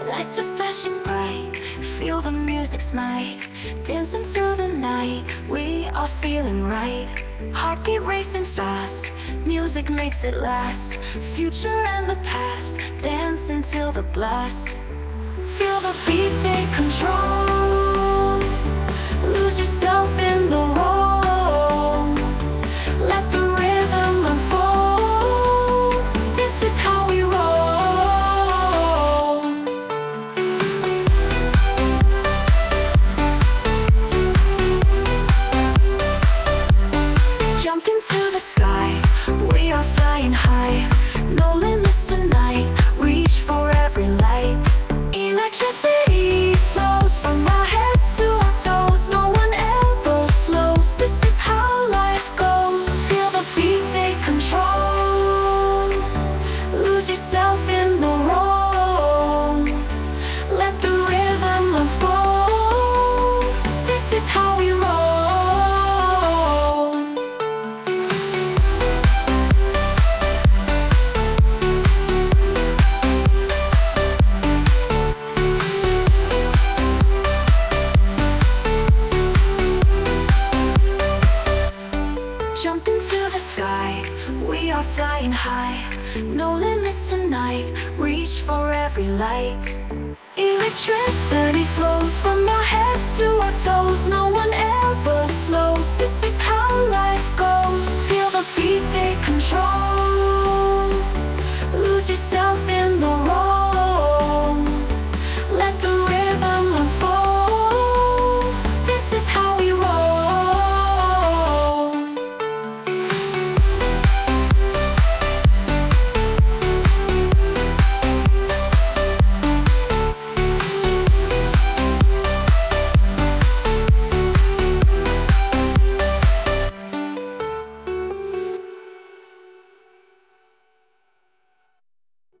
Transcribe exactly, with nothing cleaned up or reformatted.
Lights are flashing bright, feel the music's might. Dancing through the night, we are feeling right. Heartbeat racing fast, music makes it last. Future and the past, dance until the blast. Feel the beat take control, lose yourself in the roll. Let the rhythm unfold, this is how we roll. Jump into the sky, we are flying high. No limits tonight, reach for every light. Electricity flows from our heads to our toes. No one ever slows, this is how life goes. Feel the beat take control, lose yourself in the roll. Let the rhythm unfold, this is how we roll. Jump into the sky, we are flying high. No limits tonight, reach for every light. Electricity flows from our heads to our toes. No one ever slows, this is how life goes.